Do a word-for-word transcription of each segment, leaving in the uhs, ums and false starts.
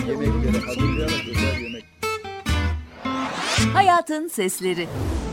yemekleri hazırlayarak özel yemek. Hayatın Sesleri.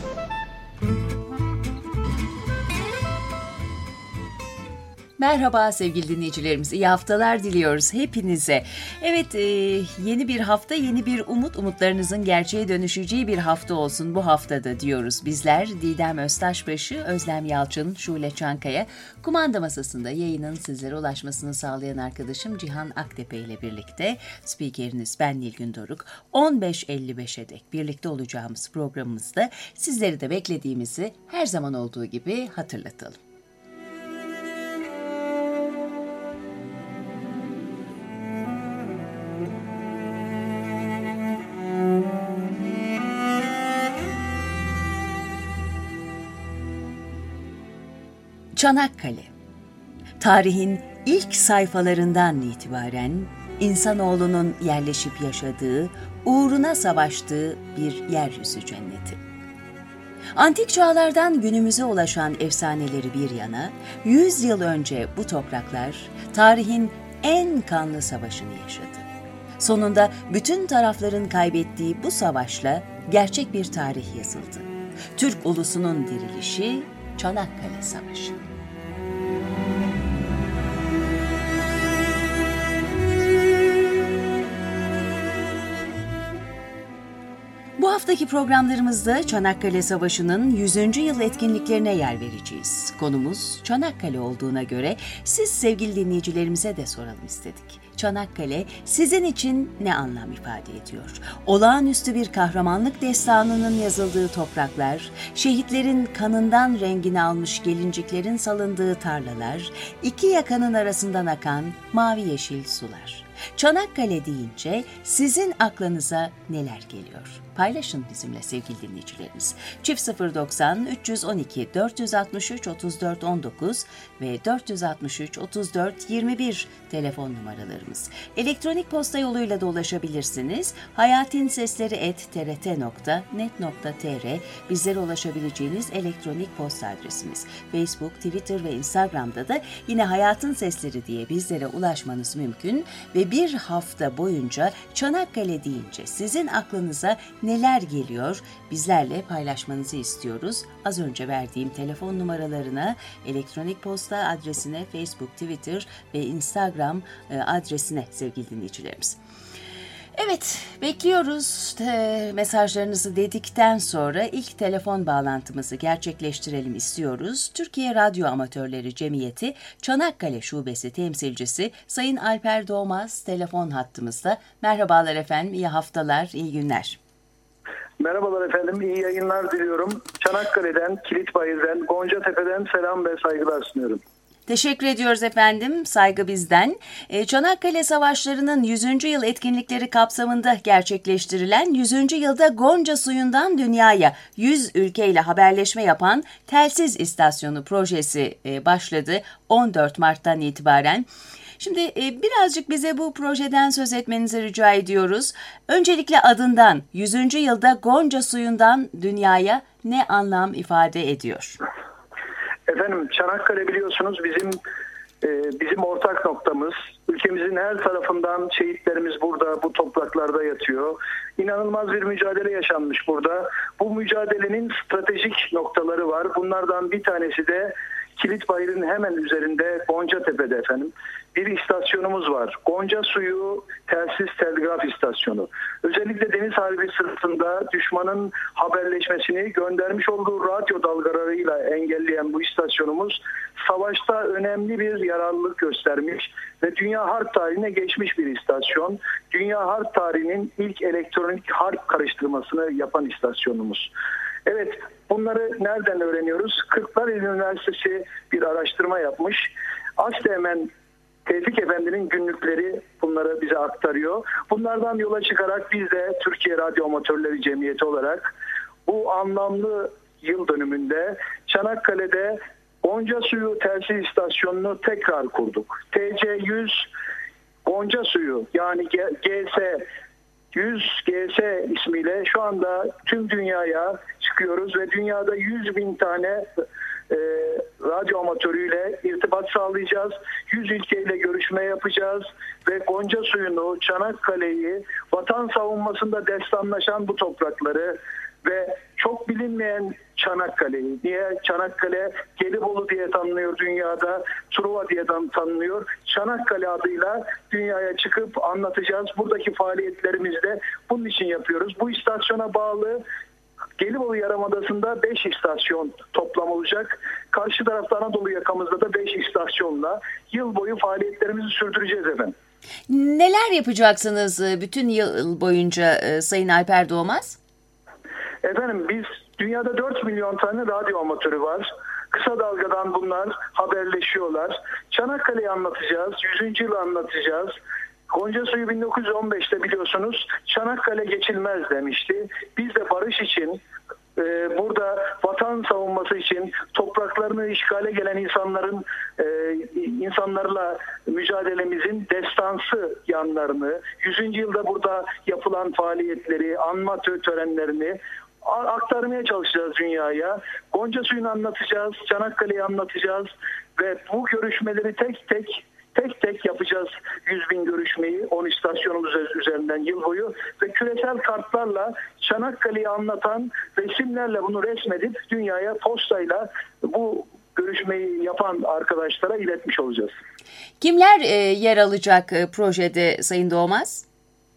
Merhaba sevgili dinleyicilerimiz, iyi haftalar diliyoruz hepinize. Evet, e, yeni bir hafta, yeni bir umut, umutlarınızın gerçeğe dönüşeceği bir hafta olsun bu haftada diyoruz. Bizler Didem Öztaşbaşı, Özlem Yalçın, Şule Çankaya, kumanda masasında yayının sizlere ulaşmasını sağlayan arkadaşım Cihan Aktepe ile birlikte, spikeriniz ben Nilgün Doruk, on beş elli beşe dek birlikte olacağımız programımızda sizleri de beklediğimizi her zaman olduğu gibi hatırlatalım. Çanakkale, tarihin ilk sayfalarından itibaren insanoğlunun yerleşip yaşadığı, uğruna savaştığı bir yeryüzü cenneti. Antik çağlardan günümüze ulaşan efsaneleri bir yana, yüz yıl önce bu topraklar tarihin en kanlı savaşını yaşadı. Sonunda bütün tarafların kaybettiği bu savaşla gerçek bir tarih yazıldı. Türk ulusunun dirilişi, Çanakkale Savaşı. Bu haftaki programlarımızda Çanakkale Savaşı'nın yüzüncü yıl etkinliklerine yer vereceğiz. Konumuz Çanakkale olduğuna göre siz sevgili dinleyicilerimize de soralım istedik. Çanakkale sizin için ne anlam ifade ediyor? Olağanüstü bir kahramanlık destanının yazıldığı topraklar, şehitlerin kanından rengini almış gelinciklerin salındığı tarlalar, iki yakanın arasından akan mavi yeşil sular. Çanakkale deyince sizin aklınıza neler geliyor? Paylaşın bizimle sevgili dinleyicilerimiz. Çift sıfır doksan üç on iki dört altı üç otuz dört on dokuz ve dört altı üç otuz dört yirmi bir telefon numaralarımız. Elektronik posta yoluyla da ulaşabilirsiniz. hayatinsesleri et t r t nokta net nokta t r bizlere ulaşabileceğiniz elektronik posta adresimiz. Facebook, Twitter ve Instagram'da da yine Hayatın Sesleri diye bizlere ulaşmanız mümkün ve bir hafta boyunca Çanakkale deyince sizin aklınıza neler geliyor? Bizlerle paylaşmanızı istiyoruz. Az önce verdiğim telefon numaralarına, elektronik posta adresine, Facebook, Twitter ve Instagram adresine sevgili dinleyicilerimiz. Evet, bekliyoruz e, mesajlarınızı dedikten sonra ilk telefon bağlantımızı gerçekleştirelim istiyoruz. Türkiye Radyo Amatörleri Cemiyeti Çanakkale Şubesi temsilcisi Sayın Alper Doğmaz telefon hattımızda. Merhabalar efendim, iyi haftalar, iyi günler. Merhabalar efendim, iyi yayınlar diliyorum. Çanakkale'den, Kilitbayır'dan, Goncatepe'den selam ve saygılar sunuyorum. Teşekkür ediyoruz efendim, saygı bizden. Çanakkale Savaşları'nın yüzüncü yıl etkinlikleri kapsamında gerçekleştirilen yüzüncü yılda Gonca Suyu'ndan dünyaya yüz ülkeyle haberleşme yapan Telsiz İstasyonu projesi başladı on dört Mart'tan itibaren. Şimdi birazcık bize bu projeden söz etmenizi rica ediyoruz. Öncelikle adından, yüzüncü yılda Gonca Suyu'ndan dünyaya ne anlam ifade ediyor? Efendim, Çanakkale biliyorsunuz bizim e, bizim ortak noktamız. Ülkemizin her tarafından şehitlerimiz burada, bu topraklarda yatıyor. İnanılmaz bir mücadele yaşanmış burada. Bu mücadelenin stratejik noktaları var. Bunlardan bir tanesi de Kilitbayır'ın hemen üzerinde Goncatepe'de efendim bir istasyonumuz var. Gonca Suyu Telsiz Telgraf İstasyonu. Özellikle Deniz Harbi sırasında düşmanın haberleşmesini göndermiş olduğu radyo dalgalarıyla engelleyen bu istasyonumuz savaşta önemli bir yararlılık göstermiş ve dünya harp tarihine geçmiş bir istasyon. Dünya harp tarihinin ilk elektronik harp karıştırmasını yapan istasyonumuz. Evet, bunları nereden öğreniyoruz? Kırklareli Üniversitesi bir araştırma yapmış. Asteğmen Tevfik Efendi'nin günlükleri bunları bize aktarıyor. Bunlardan yola çıkarak biz de Türkiye Radyo Amatörleri Cemiyeti olarak bu anlamlı yıl dönümünde Çanakkale'de Gonca Suyu Telsiz İstasyonu'nu tekrar kurduk. T C yüz Gonca Suyu yani G S yüz G S ismiyle şu anda tüm dünyaya çıkıyoruz ve dünyada yüz bin tane e, radyo amatörüyle irtibat sağlayacağız. yüz ülkeyle görüşme yapacağız ve Gonca Suyu'nu, Çanakkale'yi, vatan savunmasında destanlaşan bu toprakları ve çok bilinmeyen Çanakkale'yi, niye Çanakkale Gelibolu diye tanınıyor dünyada, Truva diye tanınıyor. Çanakkale adıyla dünyaya çıkıp anlatacağız. Buradaki faaliyetlerimizi de bunun için yapıyoruz. Bu istasyona bağlı Gelibolu Yarımadası'nda beş istasyon toplam olacak. Karşı tarafta Anadolu yakamızda da beş istasyonla yıl boyu faaliyetlerimizi sürdüreceğiz efendim. Neler yapacaksınız bütün yıl boyunca Sayın Alper Doğmaz? Efendim biz dünyada dört milyon tane radyo amatörü var. Kısa dalgadan bunlar haberleşiyorlar. Çanakkale'yi anlatacağız, yüzüncü yılı anlatacağız. Gonca Suyu bin dokuz yüz on beşte biliyorsunuz Çanakkale geçilmez demişti. Biz de barış için, e, burada vatan savunması için topraklarını işgale gelen insanların e, insanlarla mücadelemizin destansı yanlarını, yüzüncü yılda burada yapılan faaliyetleri, anma törenlerini aktarmaya çalışacağız dünyaya. Gonca Suyu'nu anlatacağız, Çanakkale'yi anlatacağız ve bu görüşmeleri tek tek tek tek yapacağız. yüz bin görüşmeyi on istasyonumuz üzerinden yıl boyu ve küresel kartlarla Çanakkale'yi anlatan resimlerle bunu resmedip dünyaya postayla bu görüşmeyi yapan arkadaşlara iletmiş olacağız. Kimler e, yer alacak e, projede Sayın Doğmaz?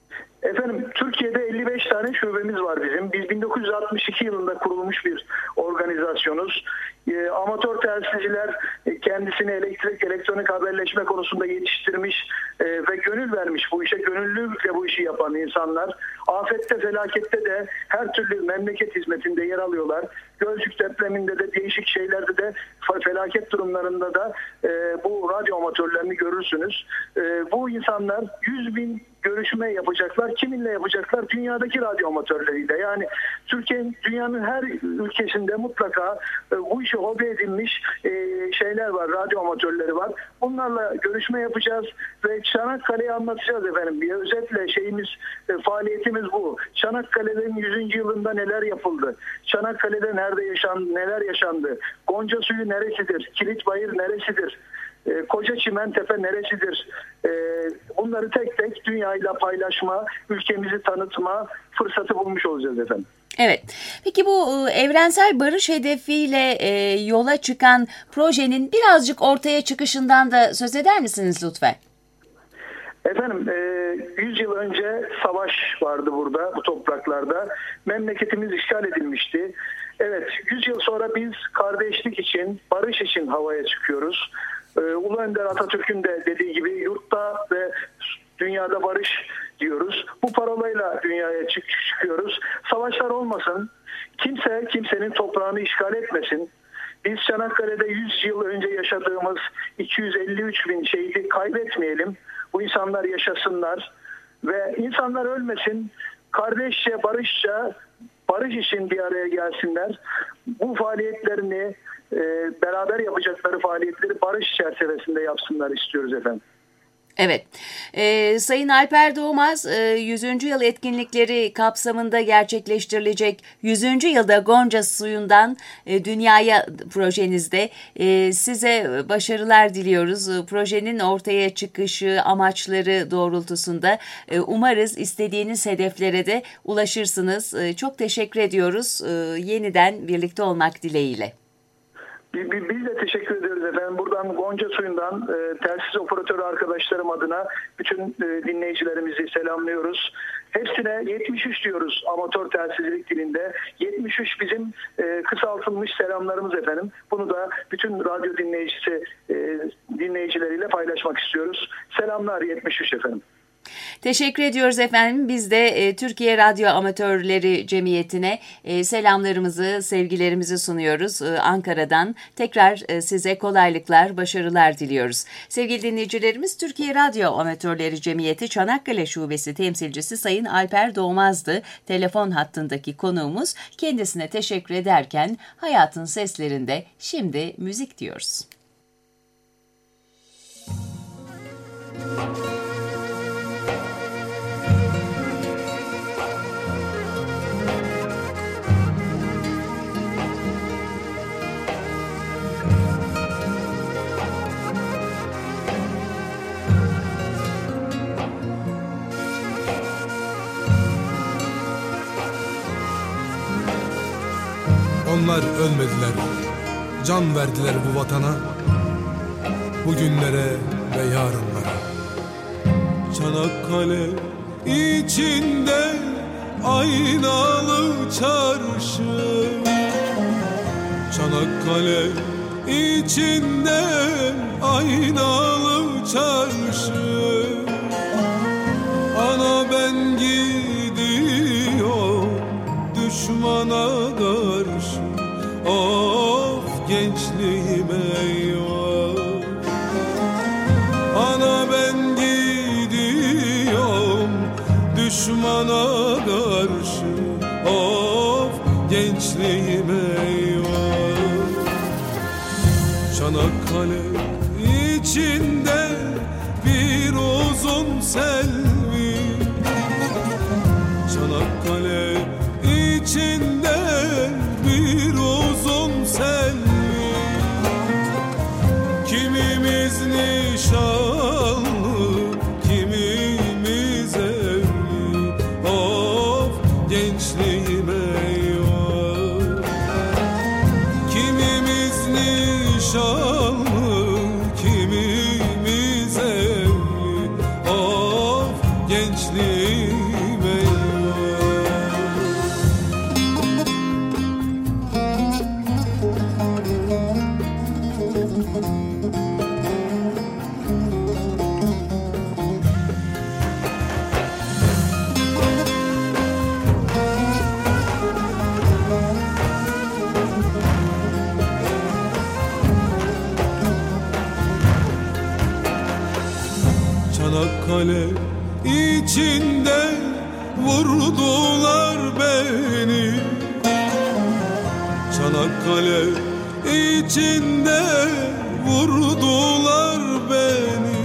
Efendim Türkiye'de elli beş tane şubemiz var bizim. Biz bin dokuz yüz altmış iki yılında kurulmuş bir organizasyonuz. E, amatör telsizciler e, kendisini elektrik, elektronik haberleşme konusunda yetiştirmiş e, ve gönül vermiş bu işe, gönüllülükle bu işi yapan insanlar. Afette, felakette de her türlü memleket hizmetinde yer alıyorlar. Gölcük depreminde de değişik şeylerde de felaket durumlarında da e, bu radyo amatörlerini görürsünüz. E, bu insanlar yüz bin görüşme yapacaklar. Kiminle yapacaklar? Dünyadaki radyo amatörleriyle. Yani Türkiye'nin, dünyanın her ülkesinde mutlaka e, bu işi hobi edinmiş e, şeyler var, radyo amatörleri var. Bunlarla görüşme yapacağız ve Çanakkale'yi anlatacağız efendim. Bir özetle şeyimiz, e, faaliyetimiz bu. Çanakkale'nin yüzüncü yılında neler yapıldı? Çanakkale'de nerede yaşandı, neler yaşandı? Gonca Suyu neresidir? Kilitbayır neresidir? E, Koca Çimentepe neresidir? E, bunları tek tek dünyayla paylaşma, ülkemizi tanıtma fırsatı bulmuş olacağız efendim. Evet. Peki bu evrensel barış hedefiyle e, yola çıkan projenin birazcık ortaya çıkışından da söz eder misiniz lütfen? Efendim yüz yıl önce savaş vardı burada, bu topraklarda. Memleketimiz işgal edilmişti. Evet, yüz yıl sonra biz kardeşlik için, barış için havaya çıkıyoruz. Ulu Önder Atatürk'ün de dediği gibi yurtta ve dünyada barış diyoruz. Bu parolayla dünyaya çık çıkıyoruz. Savaşlar olmasın, kimse kimsenin toprağını işgal etmesin. Biz Çanakkale'de yüz yıl önce yaşadığımız iki yüz elli üç bin şehidi kaybetmeyelim. Bu insanlar yaşasınlar ve insanlar ölmesin. Kardeşçe, barışça, barış için bir araya gelsinler. Bu faaliyetlerini, e, beraber yapacakları faaliyetleri barış çerçevesinde yapsınlar istiyoruz efendim. Evet. Ee, Sayın Alper Doğmaz, e, yüzüncü yıl etkinlikleri kapsamında gerçekleştirilecek yüzüncü yılda Gonca Suyu'ndan e, dünyaya projenizde e, size başarılar diliyoruz. E, projenin ortaya çıkışı, amaçları doğrultusunda e, umarız istediğiniz hedeflere de ulaşırsınız. E, çok teşekkür ediyoruz. E, yeniden birlikte olmak dileğiyle. Biz de teşekkür ediyoruz efendim. Buradan Gonca Suyu'ndan e, telsiz operatörü arkadaşlarım adına bütün e, dinleyicilerimizi selamlıyoruz. Hepsine yetmiş üç diyoruz amatör telsizcilik dilinde. yetmiş üç bizim e, kısaltılmış selamlarımız efendim. Bunu da bütün radyo dinleyicisi e, dinleyicileriyle paylaşmak istiyoruz. Selamlar yetmiş üç efendim. Teşekkür ediyoruz efendim. Biz de e, Türkiye Radyo Amatörleri Cemiyeti'ne e, selamlarımızı, sevgilerimizi sunuyoruz e, Ankara'dan. Tekrar e, size kolaylıklar, başarılar diliyoruz. Sevgili dinleyicilerimiz, Türkiye Radyo Amatörleri Cemiyeti Çanakkale Şubesi temsilcisi Sayın Alper Doğmaz'dı. Telefon hattındaki konuğumuz. Kendisine teşekkür ederken hayatın seslerinde şimdi müzik diyoruz. Onlar ölmediler, can verdiler bu vatana, bugünlere ve yarınlara. Çanakkale içinde aynalı çarşı, Çanakkale içinde aynalı çarşı. Ana ben gidiyorum düşmana karşı, of gençliğim eyvah. Ana ben gidiyorum düşmana karşı, of gençliğim eyvah. Çanakkale içinde bir uzun selvi, Çanakkale içinde bir uzun selvi. Kimimiz nişanlı, kimimiz evli, of gençliğim eyvah. Kimimiz nişanlı, kimimiz evli, of gençliğim eyvah. Çanakkale içinde vurdular beni, Çanakkale içinde vurdular beni.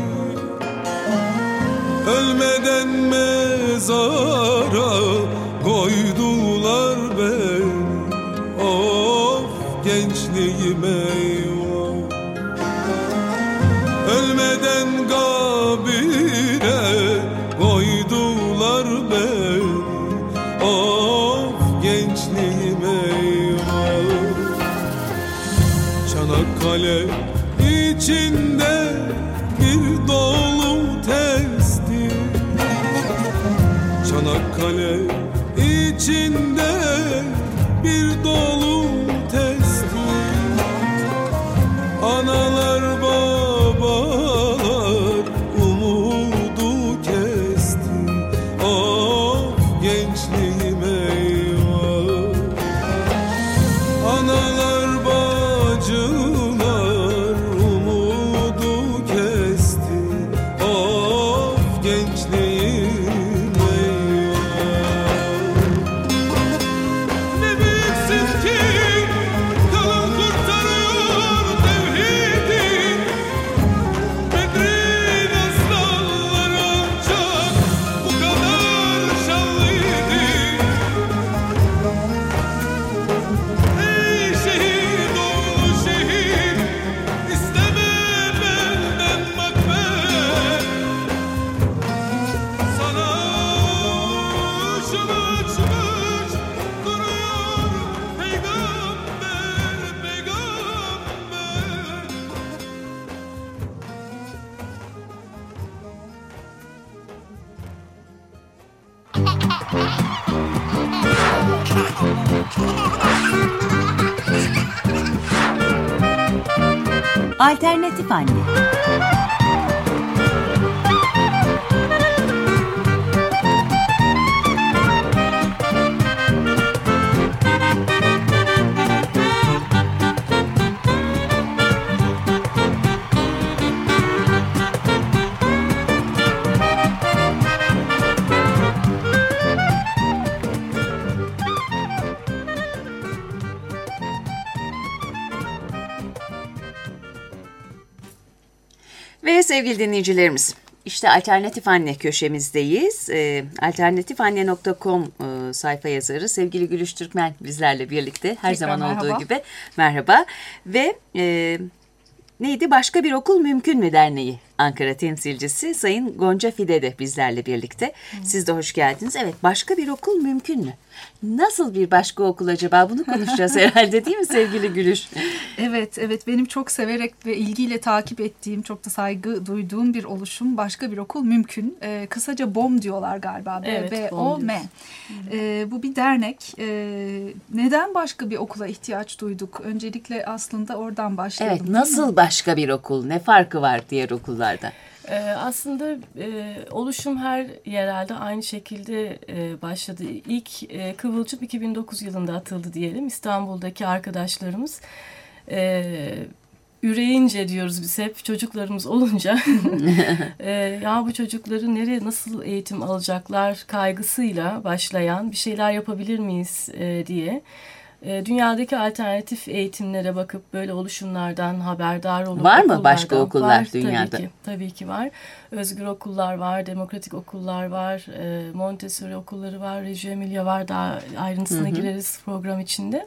Ölmeden mezara koydular beni, of gençliğim eyvah. Ölmeden kabire koydular beni, of gençliğim eyvah. Çanakkale içinde bir dolu testi, Çanakkale içinde bir dolu testi. Analar babalar umudu kesti, of gençliğim eyvah. Analar bacılar umudu kesti, of gençliğim eyvah. Ne büyüksün ki kalın kurtarıyor tevhidi, Bedrin aslanları ancak bu kadar şanlıydı. Ey şehit oğlu şehit, isteme benden makber. Sana şunu açmış duruyor peygamber, peygamber. Alternatif Anne. Ve sevgili dinleyicilerimiz, işte Alternatif Anne köşemizdeyiz. E, alternatif anne nokta com e, sayfa yazarı sevgili Gülüş Türkmen bizlerle birlikte her Tekrar zaman merhaba. olduğu gibi. Merhaba. Ve e, neydi? Başka bir okul mümkün mü derneği Ankara temsilcisi Sayın Gonca Fide de bizlerle birlikte. Siz de hoş geldiniz. Evet, başka bir okul mümkün mü? Nasıl bir başka okul acaba? Bunu konuşacağız herhalde, değil mi sevgili Gülüş? Evet, evet. Benim çok severek ve ilgiyle takip ettiğim, çok da saygı duyduğum bir oluşum. Başka bir okul mümkün. Ee, kısaca B O M diyorlar galiba. Evet, B O M. Ee, bu bir dernek. Ee, neden başka bir okula ihtiyaç duyduk? Öncelikle aslında oradan başlayalım. Evet, nasıl başka bir okul? Ne farkı var diğer okullarda? Ee, aslında e, oluşum her yerelde aynı şekilde e, başladı. İlk e, kıvılcım iki bin dokuz yılında atıldı diyelim. İstanbul'daki arkadaşlarımız e, üreyince diyoruz biz hep, çocuklarımız olunca e, ya bu çocukları nereye, nasıl eğitim alacaklar kaygısıyla başlayan, bir şeyler yapabilir miyiz e, diye. Dünyadaki alternatif eğitimlere bakıp böyle oluşumlardan haberdar olup... Var mı başka okullar var, dünyada? Tabii ki, tabii ki var. Özgür okullar var, demokratik okullar var, Montessori okulları var, Reggio Emilia var. Daha ayrıntısına hı hı. gireriz program içinde.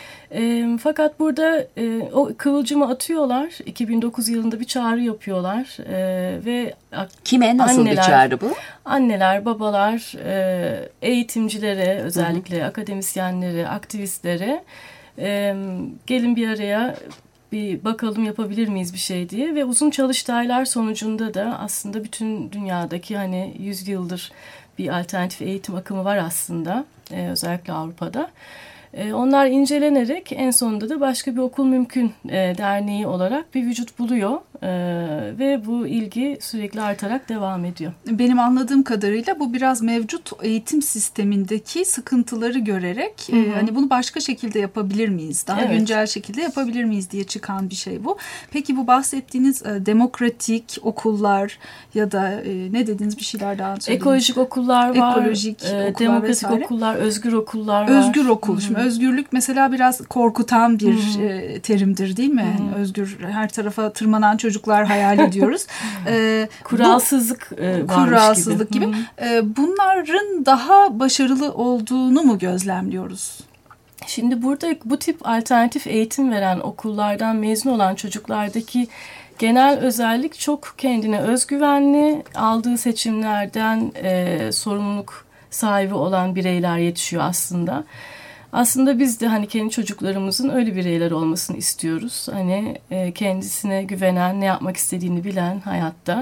E, fakat burada e, o kıvılcımı atıyorlar. iki bin dokuz yılında bir çağrı yapıyorlar. E, ve kime, nasıl anneler, bir çağrı bu? Anneler, babalar, e, eğitimcilere, özellikle hı hı. akademisyenlere, aktivistlere e, gelin bir araya bir bakalım yapabilir miyiz bir şey diye. Ve uzun çalıştaylar sonucunda da aslında bütün dünyadaki hani yüz yıldır bir alternatif eğitim akımı var aslında. E, özellikle Avrupa'da. Onlar incelenerek en sonunda da başka bir okul mümkün e, derneği olarak bir vücut buluyor e, ve bu ilgi sürekli artarak devam ediyor. Benim anladığım kadarıyla bu biraz mevcut eğitim sistemindeki sıkıntıları görerek e, hani bunu başka şekilde yapabilir miyiz? Daha evet. güncel şekilde yapabilir miyiz diye çıkan bir şey bu. Peki bu bahsettiğiniz e, demokratik okullar ya da e, ne dediğiniz bir şeyler daha söylediniz? Ekolojik okullar var. Ekolojik e, okullar demokratik vesaire. okullar, özgür okullar var. Özgür okul. Şimdi özgürlük mesela biraz korkutan bir e, terimdir değil mi? Yani özgür, her tarafa tırmanan çocuklar hayal ediyoruz. e, kuralsızlık bu, e, kuralsızlık gibi. gibi. E, bunların daha başarılı olduğunu mu gözlemliyoruz? Şimdi burada bu tip alternatif eğitim veren okullardan mezun olan çocuklardaki genel özellik çok kendine özgüvenli, aldığı seçimlerden e, sorumluluk sahibi olan bireyler yetişiyor aslında. Aslında biz de hani kendi çocuklarımızın öyle bireyler olmasını istiyoruz. Hani e, kendisine güvenen, ne yapmak istediğini bilen hayatta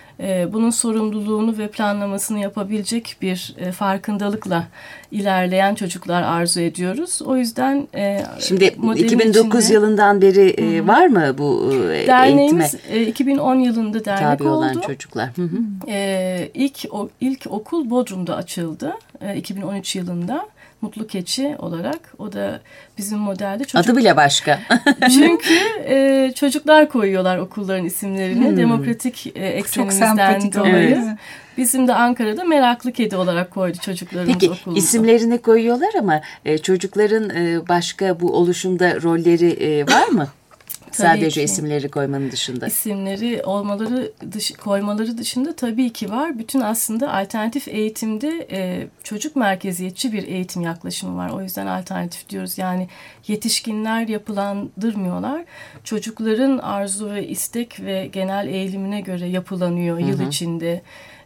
e, bunun sorumluluğunu ve planlamasını yapabilecek bir e, farkındalıkla ilerleyen çocuklar arzu ediyoruz. O yüzden e, şimdi iki bin dokuz içinde, yılından beri e, var mı bu e, derneğimiz e, iki bin on yılında dernek tabi oldu. olan çocuklar. Hı hı. E, ilk o, ilk okul Bodrum'da açıldı e, iki bin on üç yılında. Mutlu Keçi olarak. O da bizim modelde çocuk. Adı bile başka. Çünkü e, çocuklar koyuyorlar okulların isimlerini. Hmm. Demokratik e, eksenimizden dolayı. Evet. Bizim de Ankara'da Meraklı Kedi olarak koydu çocuklarımız Peki, okulumuza. Peki isimlerini koyuyorlar ama e, çocukların e, başka bu oluşumda rolleri e, var mı? Sadece ki. isimleri koymanın dışında. İsimleri olmaları dış, koymaları dışında tabii ki var. Bütün aslında alternatif eğitimde e, çocuk merkeziyetçi bir eğitim yaklaşımı var. O yüzden alternatif diyoruz. Yani yetişkinler yapılandırmıyorlar. Çocukların arzu ve istek ve genel eğilimine göre yapılanıyor hı hı. yıl içinde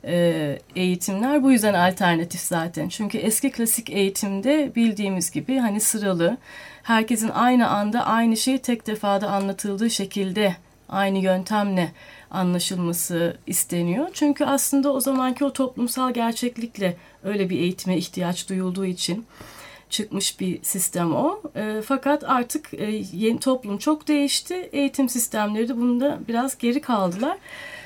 e, eğitimler. Bu yüzden alternatif zaten. Çünkü eski klasik eğitimde bildiğimiz gibi hani sıralı, herkesin aynı anda aynı şeyi tek defada anlatıldığı şekilde aynı yöntemle anlaşılması isteniyor. Çünkü aslında o zamanki o toplumsal gerçeklikle öyle bir eğitime ihtiyaç duyulduğu için çıkmış bir sistem o. E, fakat artık e, yeni toplum çok değişti. Eğitim sistemleri de bunda biraz geri kaldılar.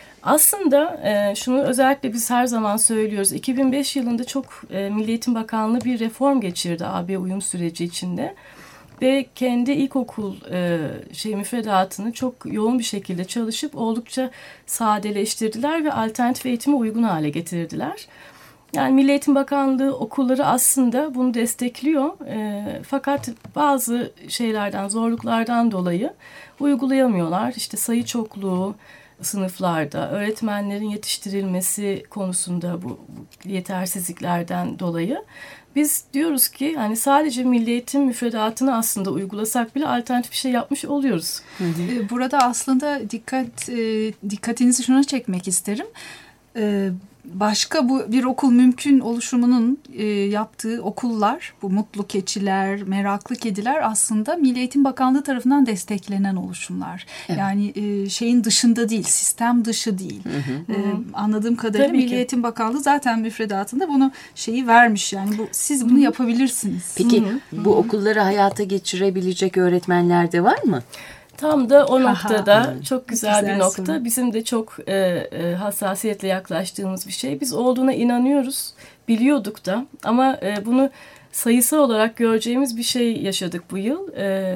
Aslında e, şunu özellikle biz her zaman söylüyoruz. iki bin beş yılında çok e, Milli Eğitim Bakanlığı bir reform geçirdi A B uyum süreci içinde. Ve kendi ilkokul e, şey müfredatını çok yoğun bir şekilde çalışıp oldukça sadeleştirdiler ve alternatif eğitime uygun hale getirdiler. Yani Milli Eğitim Bakanlığı okulları aslında bunu destekliyor. E, fakat bazı şeylerden, zorluklardan dolayı uygulayamıyorlar. İşte sayı çokluğu sınıflarda, öğretmenlerin yetiştirilmesi konusunda bu, bu yetersizliklerden dolayı. biz diyoruz ki hani sadece milli eğitim müfredatını aslında uygulasak bile alternatif bir şey yapmış oluyoruz. Hı hı. Burada aslında dikkat e, dikkatinizi şuna çekmek isterim. E, Başka bu bir okul mümkün oluşumunun e, yaptığı okullar, bu Mutlu Keçiler, Meraklı Kediler aslında Milli Eğitim Bakanlığı tarafından desteklenen oluşumlar. Evet. Yani e, şeyin dışında değil, sistem dışı değil. Hı hı. E, anladığım kadarıyla Tabii Milli ki. Eğitim Bakanlığı zaten müfredatında bunu şeyi vermiş. Yani bu siz bunu hı hı. yapabilirsiniz. Peki hı hı. bu okulları hayata geçirebilecek öğretmenler de var mı? Tam da o noktada Aha, çok güzel, güzel bir nokta. Soru. Bizim de çok e, e, hassasiyetle yaklaştığımız bir şey. Biz olduğuna inanıyoruz, biliyorduk da ama e, bunu sayısal olarak göreceğimiz bir şey yaşadık bu yıl. E,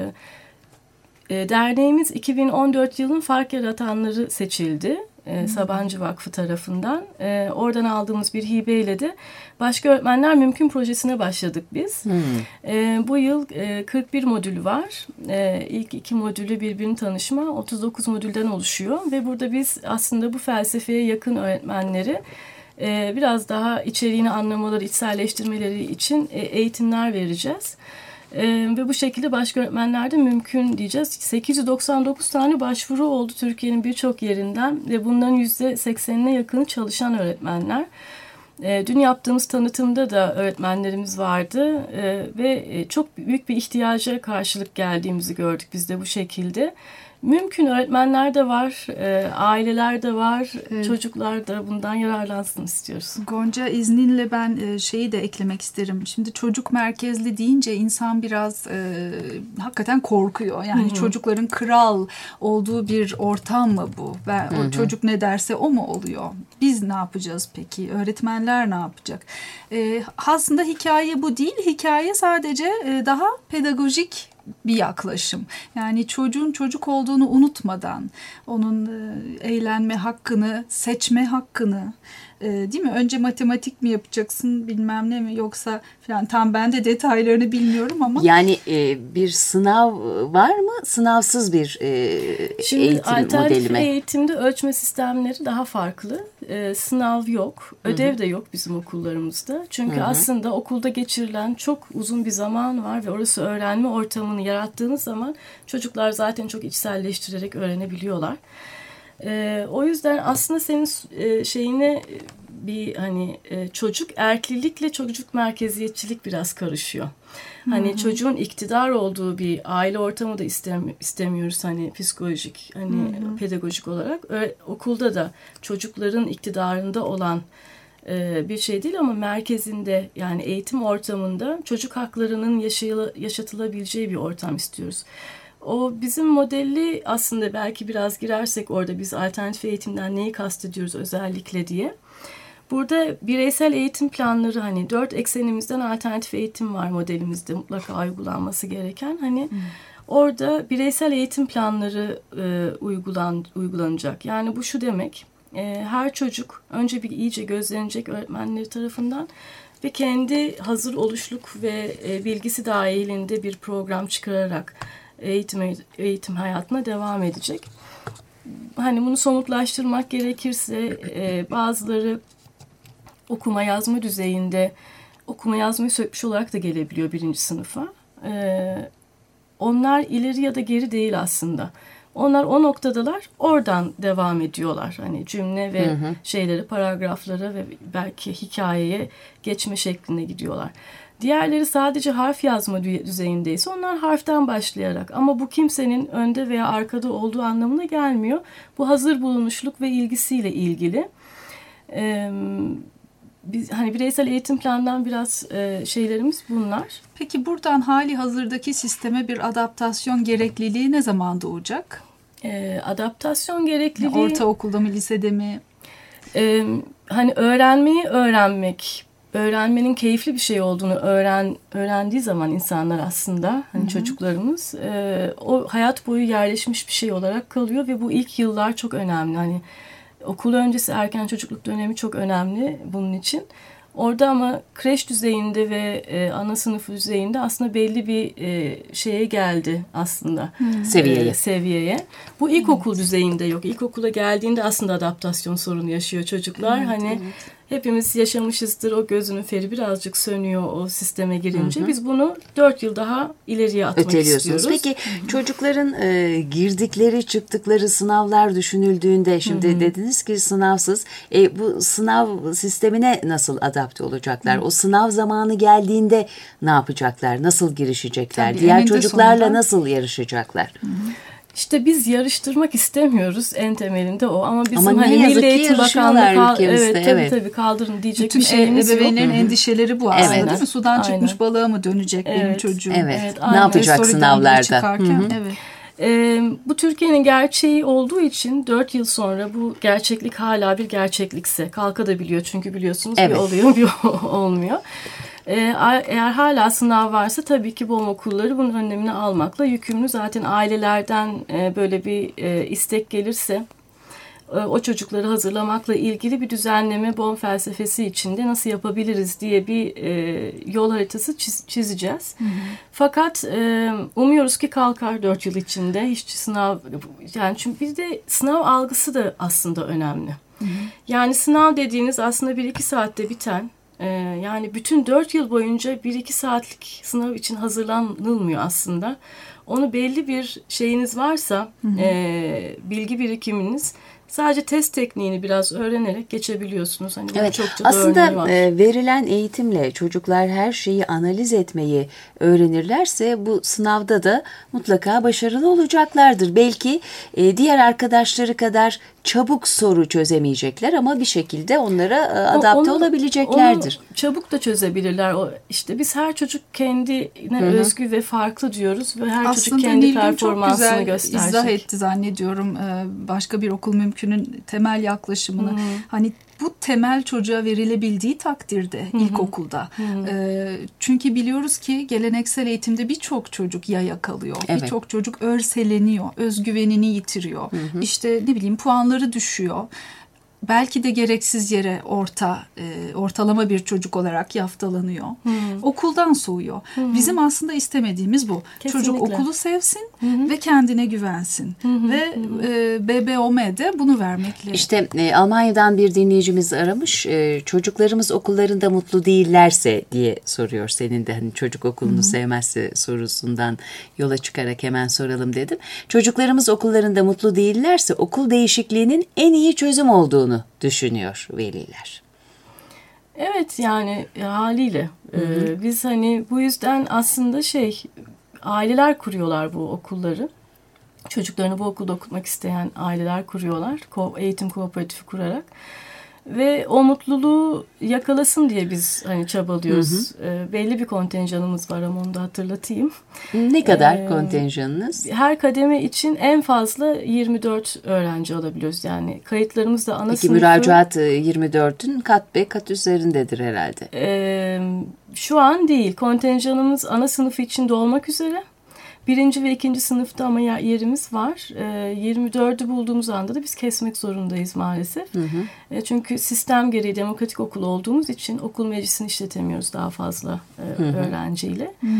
e, derneğimiz iki bin on dört yılın fark yaratanları seçildi. E, Sabancı Vakfı tarafından. E, oradan aldığımız bir hibeyle de Başka Öğretmenler Mümkün projesine başladık biz. Hmm. E, bu yıl e, kırk bir modül var. E, ilk iki modülü birbirini tanışma, otuz dokuz modülden oluşuyor. Ve burada biz aslında bu felsefeye yakın öğretmenleri e, biraz daha içeriğini anlamaları, içselleştirmeleri için e, eğitimler vereceğiz. Ee, ve bu şekilde başka öğretmenlerde mümkün diyeceğiz. sekiz yüz doksan dokuz tane başvuru oldu Türkiye'nin birçok yerinden ve bunların yüzde seksenine yakını çalışan öğretmenler. Ee, dün yaptığımız tanıtımda da öğretmenlerimiz vardı ee, ve çok büyük bir ihtiyaca karşılık geldiğimizi gördük biz de bu şekilde. Mümkün öğretmenler de var, e, aileler de var, evet. Çocuklar da bundan yararlansın istiyoruz. Gonca izninle ben e, şeyi de eklemek isterim. Şimdi çocuk merkezli deyince insan biraz e, hakikaten korkuyor. Yani Hı-hı. çocukların kral olduğu bir ortam mı bu? Ve o çocuk ne derse o mu oluyor? Biz ne yapacağız peki? Öğretmenler ne yapacak? E, aslında hikaye bu değil. Hikaye sadece e, daha pedagojik bir yaklaşım. Yani çocuğun çocuk olduğunu unutmadan, onun eğlenme hakkını, seçme hakkını, değil mi? Önce matematik mi yapacaksın bilmem ne mi yoksa falan, tam ben de detaylarını bilmiyorum ama. Yani e, bir sınav var mı? Sınavsız bir e, Şimdi eğitim modeli mi? Şimdi alternatif eğitimde ölçme sistemleri daha farklı. E, sınav yok, ödev Hı-hı. de yok bizim okullarımızda. Çünkü Hı-hı. aslında okulda geçirilen çok uzun bir zaman var ve orası öğrenme ortamını yarattığınız zaman çocuklar zaten çok içselleştirerek öğrenebiliyorlar. Ee, o yüzden aslında senin e, şeyine bir hani e, çocuk erklilikle çocuk merkeziyetçilik biraz karışıyor. Hani Hı-hı. çocuğun iktidar olduğu bir aile ortamı da istemi- istemiyoruz hani psikolojik, hani Hı-hı. pedagojik olarak. Öyle, okulda da çocukların iktidarında olan e, bir şey değil ama merkezinde, yani eğitim ortamında çocuk haklarının yaşayla, yaşatılabileceği bir ortam istiyoruz. O bizim modeli aslında, belki biraz girersek orada biz alternatif eğitimden neyi kastediyoruz özellikle diye. Burada bireysel eğitim planları, hani dört eksenimizden alternatif eğitim var modelimizde mutlaka uygulanması gereken. Hani hmm. orada bireysel eğitim planları e, uygulan, uygulanacak. Yani bu şu demek, e, her çocuk önce bir iyice gözlenecek öğretmenleri tarafından ve kendi hazır oluşluk ve e, bilgisi dahilinde bir program çıkararak eğitim eğitim hayatına devam edecek. Hani bunu somutlaştırmak gerekirse e, bazıları okuma yazma düzeyinde okuma yazmayı sökmüş olarak da gelebiliyor birinci sınıfa. E, onlar ileri ya da geri değil aslında. Onlar o noktadalar, oradan devam ediyorlar. Hani cümle ve hı hı. şeyleri, paragraflara ve belki hikayeye geçme şeklinde gidiyorlar. Diğerleri sadece harf yazma düzeyindeyse onlar harften başlayarak, ama bu kimsenin önde veya arkada olduğu anlamına gelmiyor. Bu hazır bulunuşluk ve ilgisiyle ilgili. Ee, biz hani bireysel eğitim planından biraz e, şeylerimiz bunlar. Peki buradan hali hazırdaki sisteme bir adaptasyon gerekliliği ne zaman doğacak? Ee, adaptasyon gerekliliği... Yani ortaokulda mı, lisede mi? E, hani öğrenmeyi öğrenmek... öğrenmenin keyifli bir şey olduğunu öğren öğrendiği zaman insanlar aslında, hani Hı-hı. çocuklarımız e, o hayat boyu yerleşmiş bir şey olarak kalıyor ve bu ilk yıllar çok önemli. Hani okul öncesi erken çocukluk dönemi çok önemli bunun için. Orada ama kreş düzeyinde ve e, ana sınıf düzeyinde aslında belli bir e, şeye geldi aslında. Hmm. Seviyeye. E, seviyeye. Bu ilkokul evet. düzeyinde yok. İlkokula geldiğinde aslında adaptasyon sorunu yaşıyor çocuklar. Evet, hani Hepimiz yaşamışızdır. O gözünün feri birazcık sönüyor o sisteme girince. Hı hı. Biz bunu dört yıl daha ileriye atmak istiyoruz. Peki hı hı. çocukların e, girdikleri çıktıkları sınavlar düşünüldüğünde şimdi hı hı. dediniz ki sınavsız. E, bu sınav sistemine nasıl adapte olacaklar? Hı. O sınav zamanı geldiğinde ne yapacaklar? Nasıl girişecekler? Tabii, diğer çocuklarla sonunda nasıl yarışacaklar? Hı hı. İşte biz yarıştırmak istemiyoruz en temelinde o ama bizim ama hani Milli Eğitim Bakanlığı ülkemizde, evet tabii evet. tabii kaldırın diyecek bütün bir şeyimiz yok. Ebeveynlerin endişeleri bu aslında evet. değil mi? Sudan Aynen. çıkmış balığa mı dönecek evet. benim çocuğum? Evet. evet. Ne yapacak sınavlarda? Evet. Ee, bu Türkiye'nin gerçeği olduğu için dört yıl sonra bu gerçeklik hala bir gerçeklikse kalkabiliyor çünkü biliyorsunuz evet. bir oluyor bir olmuyor. Eğer hala sınav varsa tabii ki BOM okulları bunun önlemini almakla yükümlü. Zaten ailelerden böyle bir istek gelirse o çocukları hazırlamakla ilgili bir düzenleme BOM felsefesi içinde nasıl yapabiliriz diye bir yol haritası çizeceğiz. Hı hı. Fakat umuyoruz ki kalkar dört yıl içinde. Hiç sınav yani çünkü bir de sınav algısı da aslında önemli. Hı hı. Yani sınav dediğiniz aslında bir iki saatte biten yani bütün dört yıl boyunca bir iki saatlik sınav için hazırlanılmıyor aslında. Onu belli bir şeyiniz varsa, hı hı. E, bilgi birikiminiz sadece test tekniğini biraz öğrenerek geçebiliyorsunuz. Hani evet, aslında e, verilen eğitimle çocuklar her şeyi analiz etmeyi öğrenirlerse bu sınavda da mutlaka başarılı olacaklardır. Belki e, diğer arkadaşları kadar çabuk soru çözemeyecekler ama bir şekilde onlara e, adapte onu, olabileceklerdir. Onu çabuk da çözebilirler. O işte biz her çocuk kendine Hı-hı. özgü ve farklı diyoruz ve her aslında çocuk kendi Nilgün performansını gösterecek. Aslında izah etti zannediyorum e, başka bir okul mümkünün temel yaklaşımını. Hı-hı. Hani bu temel çocuğa verilebildiği takdirde Hı-hı. ilkokulda. E, çünkü biliyoruz ki geleneksel eğitimde birçok çocuk yaya kalıyor. Evet. Birçok çocuk örseleniyor, özgüvenini yitiriyor. Hı-hı. İşte ne bileyim puanları düşüyor. Belki de gereksiz yere orta e, ortalama bir çocuk olarak yaftalanıyor. Hmm. Okuldan soğuyor. Hmm. Bizim aslında istemediğimiz bu. Kesinlikle. Çocuk okulu sevsin hmm. ve kendine güvensin. Hmm. Ve hmm. e, B B O M'de bunu vermekle. İşte e, Almanya'dan bir dinleyicimiz aramış. E, çocuklarımız okullarında mutlu değillerse diye soruyor. Senin de hani çocuk okulunu hmm. sevmezse sorusundan yola çıkarak hemen soralım dedim. Çocuklarımız okullarında mutlu değillerse okul değişikliğinin en iyi çözüm olduğunu düşünüyor veliler. Evet yani haliyle ee, biz hani bu yüzden aslında şey aileler kuruyorlar bu okulları. Çocuklarını bu okulda okutmak isteyen aileler kuruyorlar. Ko- eğitim kooperatifi kurarak. Ve o mutluluğu yakalasın diye biz hani çabalıyoruz. Hı hı. E, belli bir kontenjanımız var ama onu da hatırlatayım. Ne kadar e, kontenjanınız? Her kademe için en fazla yirmi dört öğrenci alabiliyoruz. Yani kayıtlarımız da ana Peki, sınıfı. müracaat yirmi dörtün kat be kat üzerindedir herhalde. E, şu an değil. Kontenjanımız ana sınıfı için dolmak üzere. Birinci ve ikinci sınıfta ama yerimiz var. E, yirmi dördü bulduğumuz anda da biz kesmek zorundayız maalesef. Hı hı. E, çünkü sistem gereği demokratik okul olduğumuz için okul meclisini işletemiyoruz daha fazla e, hı hı. öğrenciyle. Hı.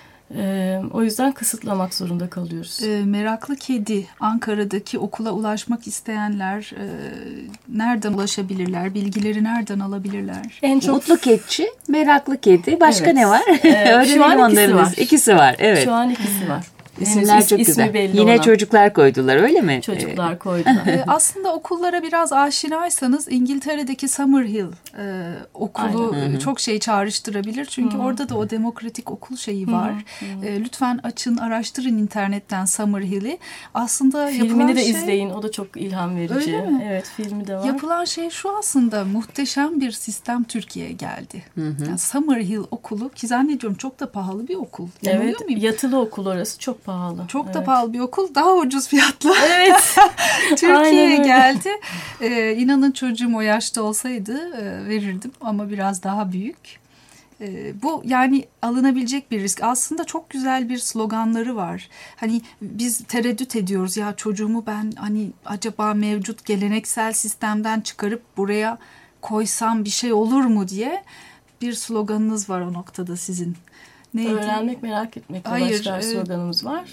E, o yüzden kısıtlamak zorunda kalıyoruz. E, Meraklı Kedi, Ankara'daki okula ulaşmak isteyenler e, nereden ulaşabilirler? Bilgileri nereden alabilirler? En çok Mutlu Ketçi, Meraklı Kedi. Başka evet. ne var? E, Öğrenelim şu an ikisi var. İkisi var. Evet. Şu an ikisi var. İsimler çok güzel. Yine olan. Çocuklar koydular öyle mi? Çocuklar koydular. ee, aslında okullara biraz aşinaysanız İngiltere'deki Summerhill e, okulu Aynen. çok şey çağrıştırabilir. Çünkü Hı-hı. orada da o demokratik okul şeyi var. E, lütfen açın, araştırın internetten Summerhill'i. Aslında filmini de şey, izleyin. O da çok ilham verici. Öyle mi? Evet, filmi de var. Yapılan şey şu aslında muhteşem bir sistem Türkiye'ye geldi. Yani Summerhill okulu ki zannediyorum çok da pahalı bir okul. Evet, yatılı okul orası çok pahalı. Çok evet. da pahalı bir okul. Daha ucuz fiyatla. Evet. Türkiye'ye geldi. Ee, inanın çocuğum o yaşta olsaydı e, verirdim ama biraz daha büyük. E, bu yani alınabilecek bir risk. Aslında çok güzel bir sloganları var. Hani biz tereddüt ediyoruz ya çocuğumu ben hani acaba mevcut geleneksel sistemden çıkarıp buraya koysam bir şey olur mu diye bir sloganınız var o noktada sizin. Neydi? Öğrenmek, merak etmek. Hayır, başka bir sloganımız var.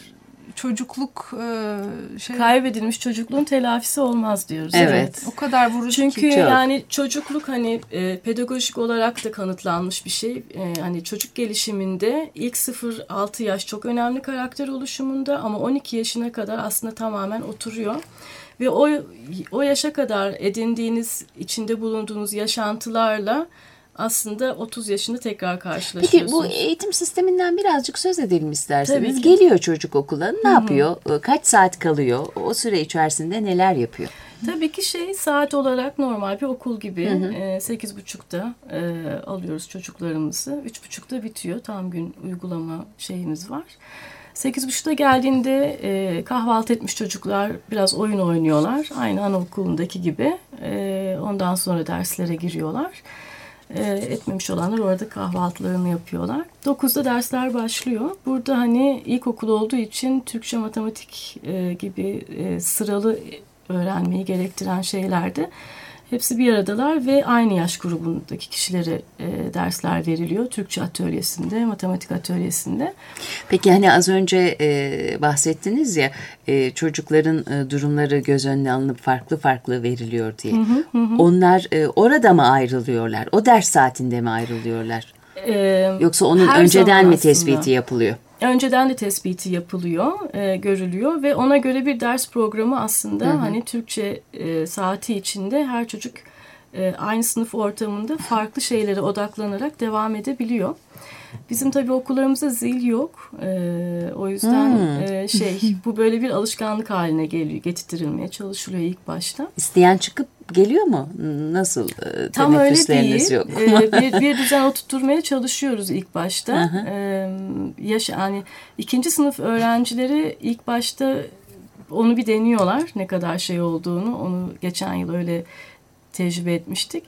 çocukluk e, şey... Kaybedilmiş çocukluğun telafisi olmaz diyoruz. Evet. evet. O kadar vurucu Çünkü ki. Çünkü yani çocukluk hani e, pedagojik olarak da kanıtlanmış bir şey. E, hani çocuk gelişiminde ilk sıfır altı yaş çok önemli karakter oluşumunda ama on iki yaşına kadar aslında tamamen oturuyor. Ve o o yaşa kadar edindiğiniz, içinde bulunduğunuz yaşantılarla aslında otuz yaşında tekrar karşılaşıyorsunuz. Peki bu eğitim sisteminden birazcık söz edelim isterseniz. Geliyor çocuk okula, ne Hı-hı. yapıyor? Kaç saat kalıyor? O süre içerisinde neler yapıyor? Tabii ki şey saat olarak normal bir okul gibi. E, sekiz buçukta e, alıyoruz çocuklarımızı. Üç buçukta bitiyor. Tam gün uygulama şeyimiz var. Sekiz buçukta geldiğinde e, kahvaltı etmiş çocuklar biraz oyun oynuyorlar. Aynı anaokulundaki gibi. E, ondan sonra derslere giriyorlar. E, etmemiş olanlar orada kahvaltılarını yapıyorlar. dokuzda dersler başlıyor. Burada hani ilkokul olduğu için Türkçe, matematik e, gibi e, sıralı öğrenmeyi gerektiren şeylerde hepsi bir aradalar ve aynı yaş grubundaki kişilere e, dersler veriliyor. Türkçe atölyesinde, matematik atölyesinde. Peki hani az önce e, bahsettiniz ya e, çocukların e, durumları göz önüne alınıp farklı farklı veriliyor diye. Hı hı, hı. Onlar e, orada mı ayrılıyorlar? O ders saatinde mi ayrılıyorlar? Ee, Yoksa onun önceden mi tespiti aslında yapılıyor? Önceden de tespiti yapılıyor, e, görülüyor ve ona göre bir ders programı aslında hı hı. hani Türkçe e, saati içinde her çocuk e, aynı sınıf ortamında farklı şeylere odaklanarak devam edebiliyor. Bizim tabii okullarımızda zil yok. E, o yüzden hmm. e, şey bu böyle bir alışkanlık haline geliyor, getirtilmeye çalışılıyor ilk başta. İsteyen çıkıp geliyor mu? Nasıl? Tam öyle değil. Yok. ee, bir, bir düzen oturtmaya çalışıyoruz ilk başta. ee, yaş, yani ikinci sınıf öğrencileri ilk başta onu bir deniyorlar. Ne kadar şey olduğunu. Onu geçen yıl öyle tecrübe etmiştik.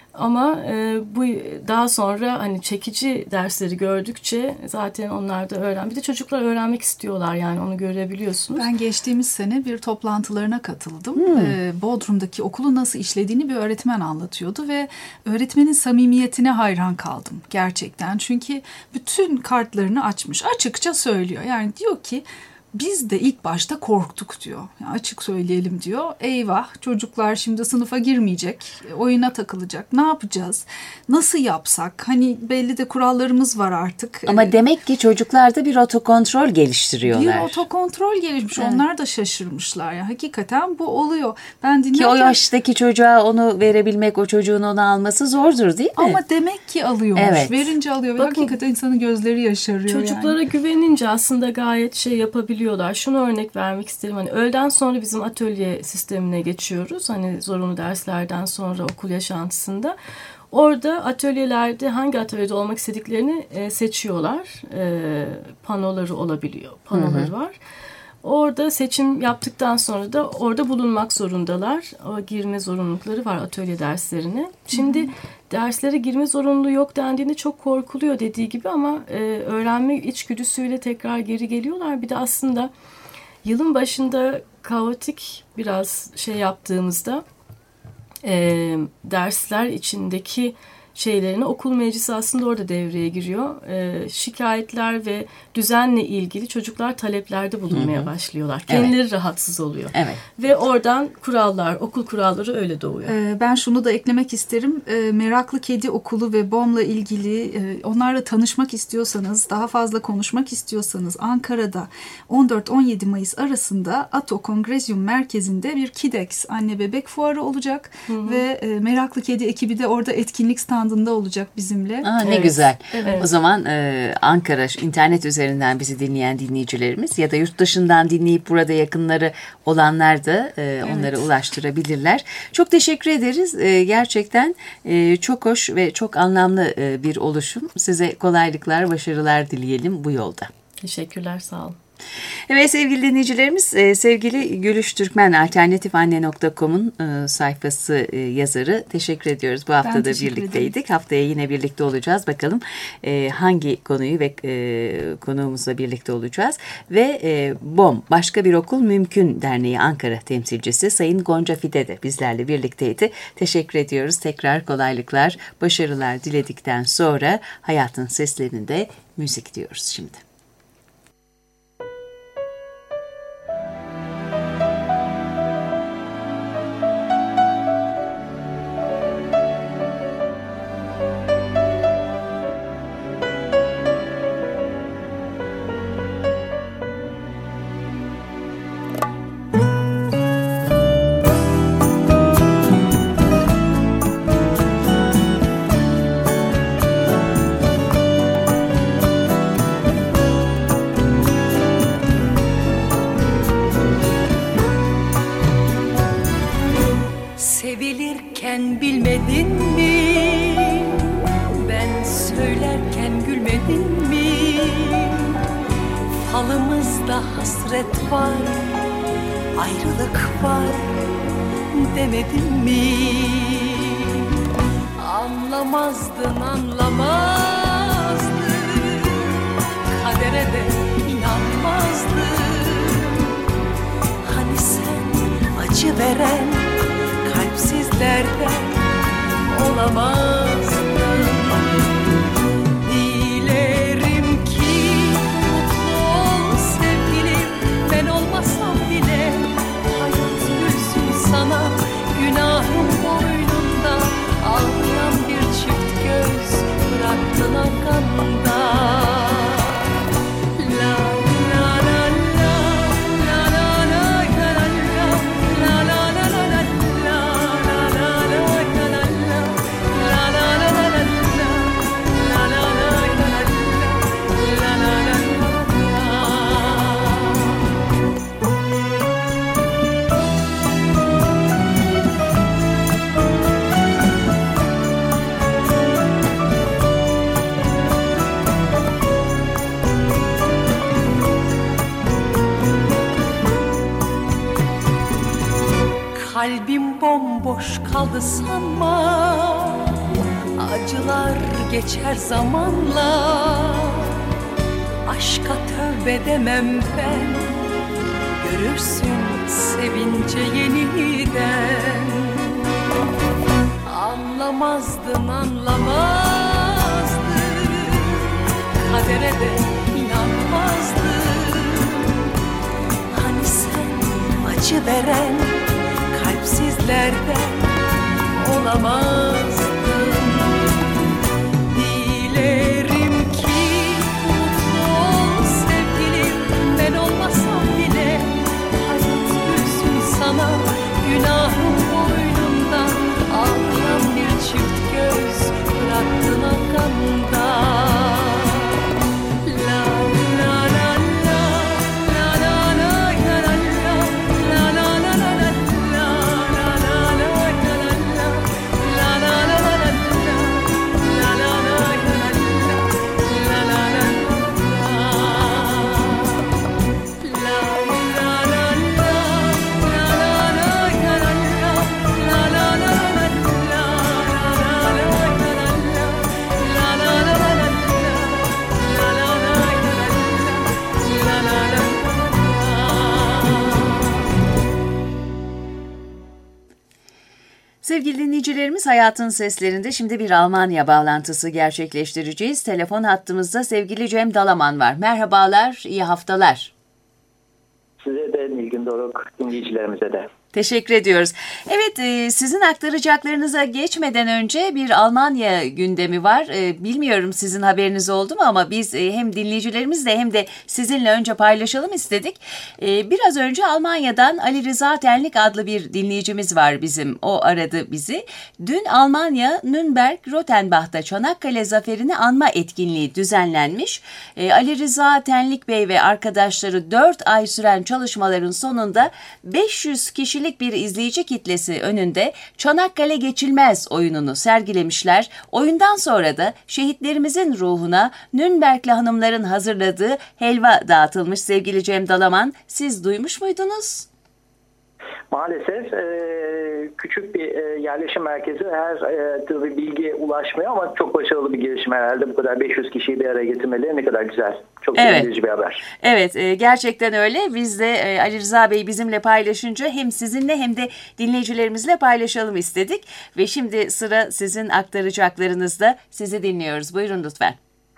Ama e, bu daha sonra hani çekici dersleri gördükçe zaten onlar da öğren. Bir de çocuklar öğrenmek istiyorlar yani onu görebiliyorsunuz. Ben geçtiğimiz sene bir toplantılarına katıldım. Hmm. Ee, Bodrum'daki okulu nasıl işlediğini bir öğretmen anlatıyordu ve öğretmenin samimiyetine hayran kaldım gerçekten. Çünkü bütün kartlarını açmış, açıkça söylüyor. Yani diyor ki biz de ilk başta korktuk diyor. Yani açık söyleyelim diyor. Eyvah çocuklar şimdi sınıfa girmeyecek. Oyuna takılacak. Ne yapacağız? Nasıl yapsak? Hani belli de kurallarımız var artık. Ama ee, demek ki çocuklarda bir otokontrol geliştiriyorlar. Bir otokontrol gelişmiş. Evet. Onlar da şaşırmışlar. Yani hakikaten bu oluyor. Ben dinlerken... Ki o yaştaki çocuğa onu verebilmek, o çocuğun onu alması zordur değil mi? Ama demek ki alıyormuş. Evet. Verince alıyor. Ve bakın, hakikaten insanın gözleri yaşarıyor. Çocuklara yani. güvenince aslında gayet şey yapabiliyor. Şunu örnek vermek isterim. Hani öğleden sonra bizim atölye sistemine geçiyoruz. Hani zorunlu derslerden sonra okul yaşantısında. Orada atölyelerde hangi atölyede olmak istediklerini e, seçiyorlar. E, panoları olabiliyor. Panoları hı hı. var. Orada seçim yaptıktan sonra da orada bulunmak zorundalar. O girme zorunlulukları var atölye derslerine. Şimdi hı hı. derslere girme zorunluluğu yok dendiğinde çok korkuluyor dediği gibi ama e, öğrenme içgüdüsüyle tekrar geri geliyorlar. Bir de aslında yılın başında kaotik biraz şey yaptığımızda e, dersler içindeki şeylerini okul meclisi aslında orada devreye giriyor. Ee, şikayetler ve düzenle ilgili çocuklar taleplerde bulunmaya hı hı. başlıyorlar. Kendileri evet. rahatsız oluyor. Evet. Ve oradan kurallar, okul kuralları öyle doğuyor. Ee, ben şunu da eklemek isterim. Ee, Meraklı Kedi Okulu ve B O M'la ilgili e, onlarla tanışmak istiyorsanız, daha fazla konuşmak istiyorsanız Ankara'da on dört on yedi Mayıs arasında Ato Kongrezyum Merkezi'nde bir KİDEX anne bebek fuarı olacak hı hı. ve e, Meraklı Kedi ekibi de orada etkinlik standı olacak bizimle. Aa, ne evet. güzel. Evet. O zaman e, Ankara internet üzerinden bizi dinleyen dinleyicilerimiz ya da yurt dışından dinleyip burada yakınları olanlar da e, evet. onlara ulaştırabilirler. Çok teşekkür ederiz. E, gerçekten e, çok hoş ve çok anlamlı e, bir oluşum. Size kolaylıklar, başarılar dileyelim bu yolda. Teşekkürler, sağ olun. Evet sevgili dinleyicilerimiz, sevgili Gülüş Türkmen alternatif anne nokta com'un sayfası yazarı teşekkür ediyoruz. Bu hafta da birlikteydik. Ederim. Haftaya yine birlikte olacağız. Bakalım hangi konuyu ve konuğumuzla birlikte olacağız. Ve B O M Başka Bir Okul Mümkün Derneği Ankara temsilcisi Sayın Gonca Fide de bizlerle birlikteydi. Teşekkür ediyoruz. Tekrar kolaylıklar, başarılar diledikten sonra hayatın seslerinde müzik diyoruz şimdi. söylerken bilmedin mi? Ben söylerken gülmedin mi? Falımızda hasret var, ayrılık var demedin mi? Anlamazdın, anlamazdın, kadere de inanmazdın. Hani sen acı veren kalpsizlerden olamazdın. Dilerim ki mutlu ol sevgilim, ben olmasam bile hayat gülsün sana. Günahım boynunda ağlayan bir çift göz bıraktın arkamda. Kalbim bomboş kaldı sanma, acılar geçer zamanla. Aşka tövbe demem ben, görürsün sevince yeniden. Anlamazdın, anlamazdın, kadere de inanmazdın. Hani sen acı veren kalpsizlerden olamazdın. Dilerim ki mutlu ol sevgilim, ben olmasam bile hayat gülsün sana. Günahım boynunda ağlayan bir çift göz bıraktın arkamda. Sevgili dinleyicilerimiz, Hayatın Seslerinde şimdi bir Almanya bağlantısı gerçekleştireceğiz. Telefon hattımızda sevgili Cem Dalaman var. Merhabalar, iyi haftalar. Size de Nilgün Doruk, dinleyicilerimize de. Teşekkür ediyoruz. Evet, e, sizin aktaracaklarınıza geçmeden önce bir Almanya gündemi var. E, bilmiyorum sizin haberiniz oldu mu ama biz e, hem dinleyicilerimizle hem de sizinle önce paylaşalım istedik. E, biraz önce Almanya'dan Ali Rıza Tenlik adlı bir dinleyicimiz var bizim. O aradı bizi. Dün Almanya Nürnberg-Rothenbach'ta Çanakkale Zaferi'ni anma etkinliği düzenlenmiş. E, Ali Rıza Tenlik Bey ve arkadaşları dört ay süren çalışmaların sonunda beş yüz kişi bir izleyici kitlesi önünde Çanakkale Geçilmez oyununu sergilemişler. Oyundan sonra da şehitlerimizin ruhuna Nürnbergli hanımların hazırladığı helva dağıtılmış. Sevgili Cem Dalaman, siz duymuş muydunuz? Maalesef e, küçük bir e, yerleşim merkezi, her e, türlü bilgi ulaşmıyor ama çok başarılı bir girişim herhalde. Bu kadar beş yüz kişiyi bir araya getirmeleri ne kadar güzel. Çok sevindirici evet. bir haber. Evet, e, gerçekten öyle. Biz de e, Ali Rıza Bey bizimle paylaşınca hem sizinle hem de dinleyicilerimizle paylaşalım istedik. Ve şimdi sıra sizin aktaracaklarınızda. Sizi dinliyoruz. Buyurun lütfen.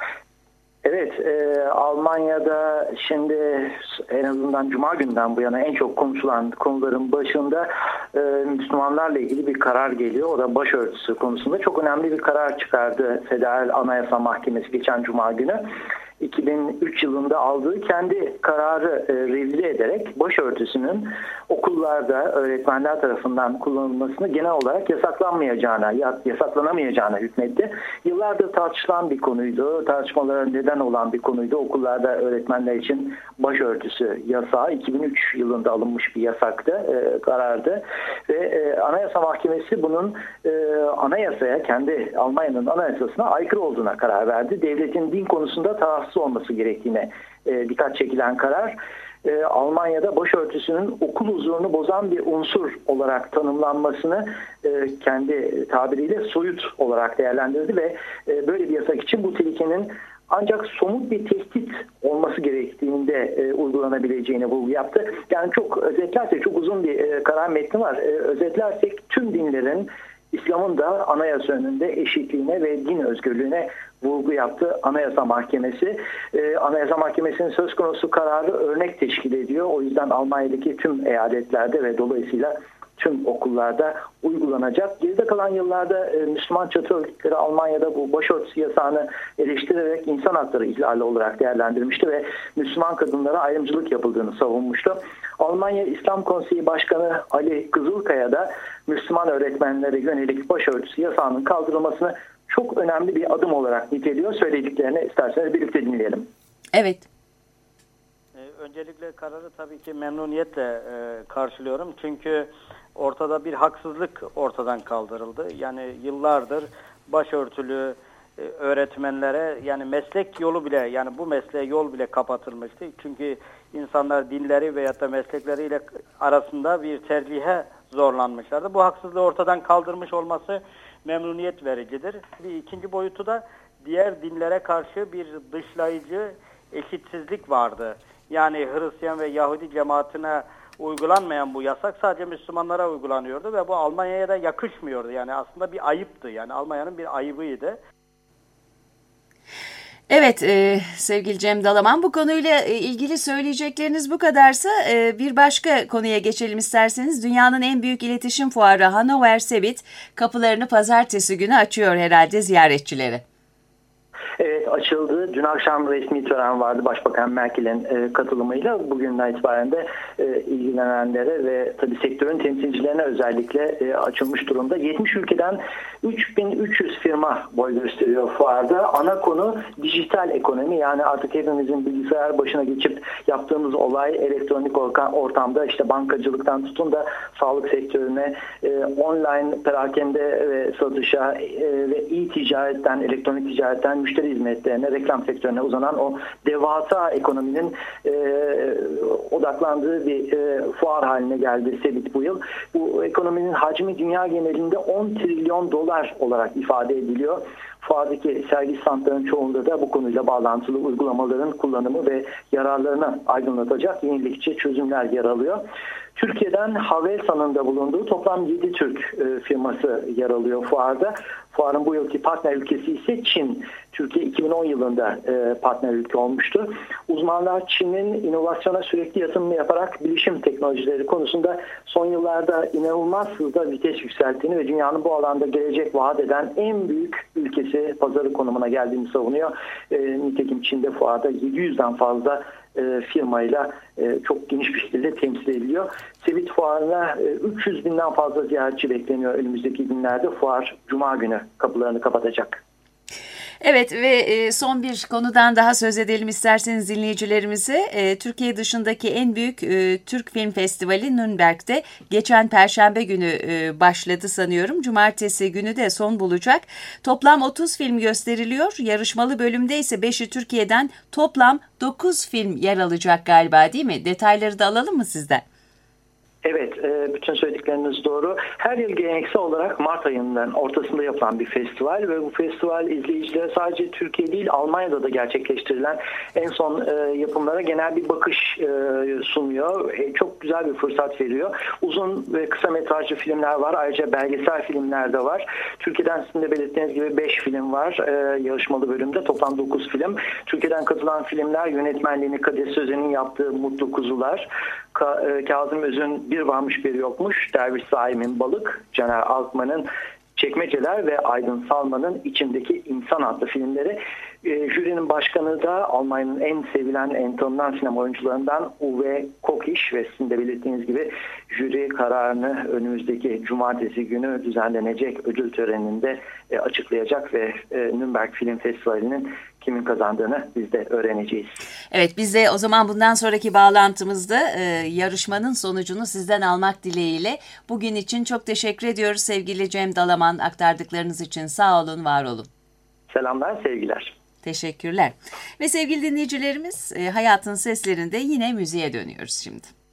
Evet, e, Almanya'da şimdi en azından Cuma günden bu yana en çok konuşulan konuların başında e, Müslümanlarla ilgili bir karar geliyor. O da başörtüsü konusunda çok önemli bir karar çıkardı Federal Anayasa Mahkemesi geçen Cuma günü. iki bin üç yılında aldığı kendi kararı e, revize ederek başörtüsünün okullarda öğretmenler tarafından kullanılmasını genel olarak yasaklanmayacağına, yasaklanamayacağına hükmetti. Yıllardır tartışılan bir konuydu. Tartışmalara neden olan bir konuydu. Okullarda öğretmenler için başörtüsü yasağı iki bin üç yılında alınmış bir yasaktı, e, karardı. Ve e, Anayasa Mahkemesi bunun e, anayasaya, kendi Almanya'nın anayasasına aykırı olduğuna karar verdi. Devletin din konusunda tarafsız olması gerektiğine e, dikkat çekilen karar, e, Almanya'da başörtüsünün okul huzurunu bozan bir unsur olarak tanımlanmasını e, kendi tabiriyle soyut olarak değerlendirdi ve e, böyle bir yasak için bu tehlikenin ancak somut bir tehdit olması gerektiğinde e, uygulanabileceğine vurgu yaptı. Yani çok özetlersek, çok uzun bir e, karar metni var. E, özetlersek tüm dinlerin, İslam'ın da anayasa önünde eşitliğine ve din özgürlüğüne vurgu yaptı Anayasa Mahkemesi. Ee, Anayasa Mahkemesi'nin söz konusu kararı örnek teşkil ediyor. O yüzden Almanya'daki tüm eyaletlerde ve dolayısıyla tüm okullarda uygulanacak. Geride kalan yıllarda e, Müslüman çatı örgütleri Almanya'da bu başörtüsü yasağını eleştirerek insan hakları ihlali olarak değerlendirmişti ve Müslüman kadınlara ayrımcılık yapıldığını savunmuştu. Almanya İslam Konseyi Başkanı Ali Kızılkaya da Müslüman öğretmenlere yönelik başörtüsü yasağının kaldırılmasını çok önemli bir adım olarak niteliyor. Söylediklerini isterseniz birlikte dinleyelim. Evet. Öncelikle kararı tabii ki memnuniyetle e, karşılıyorum. Çünkü ortada bir haksızlık ortadan kaldırıldı. Yani yıllardır başörtülü e, öğretmenlere yani meslek yolu bile, yani bu mesleğe yol bile kapatılmıştı. Çünkü insanlar dinleri veyahut da meslekleriyle arasında bir tercihe zorlanmışlardı. Bu haksızlığı ortadan kaldırmış olması memnuniyet vericidir. Bir ikinci boyutu da diğer dinlere karşı bir dışlayıcı eşitsizlik vardı. Yani Hristiyan ve Yahudi cemaatine uygulanmayan bu yasak sadece Müslümanlara uygulanıyordu ve bu Almanya'ya da yakışmıyordu. Yani aslında bir ayıptı. Yani Almanya'nın bir ayıbıydı. Evet e, sevgili Cem Dalaman, bu konuyla e, ilgili söyleyecekleriniz bu kadarsa e, bir başka konuya geçelim isterseniz. Dünyanın en büyük iletişim fuarı Hannover Messe kapılarını pazartesi günü açıyor herhalde ziyaretçilere. Evet, açıldı. Dün akşam resmi tören vardı Başbakan Merkel'in e, katılımıyla. Bugünden itibaren de e, ilgilenenlere ve tabii sektörün temsilcilerine özellikle e, açılmış durumda. yetmiş ülkeden üç bin üç yüz firma boy gösteriyor fuarda. Ana konu dijital ekonomi. Yani artık hepimizin bilgisayar başına geçip yaptığımız olay elektronik ortamda işte bankacılıktan tutun da sağlık sektörüne, e, online perakende ve satışa e, ve e-ticaretten, elektronik ticaretten müşteri hizmetlerine, reklam sektörüne uzanan o devasa ekonominin e, odaklandığı bir e, fuar haline geldi Cebit bu yıl. Bu ekonominin hacmi dünya genelinde on trilyon dolar olarak ifade ediliyor. Fuardaki sergi standlarının çoğunda da bu konuyla bağlantılı uygulamaların kullanımı ve yararlarını aydınlatacak yenilikçi çözümler yer alıyor. Türkiye'den Havelsan'ın da bulunduğu toplam yedi Türk e, firması yer alıyor fuarda. Fuarın bu yılki partner ülkesi ise Çin. Türkiye iki bin on yılında e, partner ülke olmuştu. Uzmanlar Çin'in inovasyona sürekli yatırım yaparak bilişim teknolojileri konusunda son yıllarda inanılmaz hızla vites yükselttiğini ve dünyanın bu alanda gelecek vaat eden en büyük ülkesi, pazarı konumuna geldiğini savunuyor. E, nitekim Çin'de fuarda yedi yüzden fazla E, firmayla e, çok geniş bir şekilde temsil ediliyor. Cebit fuarına e, üç yüz binden fazla ziyaretçi bekleniyor önümüzdeki günlerde. Fuar Cuma günü kapılarını kapatacak. Evet ve son bir konudan daha söz edelim isterseniz dinleyicilerimize. Türkiye dışındaki en büyük Türk Film Festivali Nürnberg'de geçen Perşembe günü başladı sanıyorum. Cumartesi günü de son bulacak. Toplam otuz film gösteriliyor. Yarışmalı bölümde ise beşi Türkiye'den, toplam dokuz film yer alacak galiba, değil mi? Detayları da alalım mı sizden? Evet, bütün söyledikleriniz doğru. Her yıl geleneksel olarak Mart ayının ortasında yapılan bir festival ve bu festival izleyicilere sadece Türkiye değil Almanya'da da gerçekleştirilen en son yapımlara genel bir bakış sunuyor. Çok güzel bir fırsat veriyor. Uzun ve kısa metrajlı filmler var. Ayrıca belgesel filmler de var. Türkiye'den sizin de belirttiğiniz gibi beş film var. Yarışmalı bölümde toplam dokuz film. Türkiye'den katılan filmler yönetmenliğini Kadir Sözen'in yaptığı Mutlu Kuzular, Kazım Öz'ün Bir Varmış Bir Yokmuş, Derviş Saim'in Balık, Caner Altman'ın Çekmeceler ve Aydın Salman'ın İçimdeki İnsan adlı filmleri. E, jürinin başkanı da Almanya'nın en sevilen, en tanınan sinema oyuncularından Uwe Kokisch ve sizin de belirttiğiniz gibi jüri kararını önümüzdeki cumartesi günü düzenlenecek ödül töreninde e, açıklayacak ve e, Nürnberg Film Festivali'nin kimin kazandığını biz de öğreneceğiz. Evet, biz de o zaman bundan sonraki bağlantımızda e, yarışmanın sonucunu sizden almak dileğiyle bugün için çok teşekkür ediyoruz sevgili Cem Dalaman, aktardıklarınız için sağ olun, var olun. Selamlar, sevgiler. Teşekkürler. Ve sevgili dinleyicilerimiz, e, Hayatın Seslerinde yine müziğe dönüyoruz şimdi.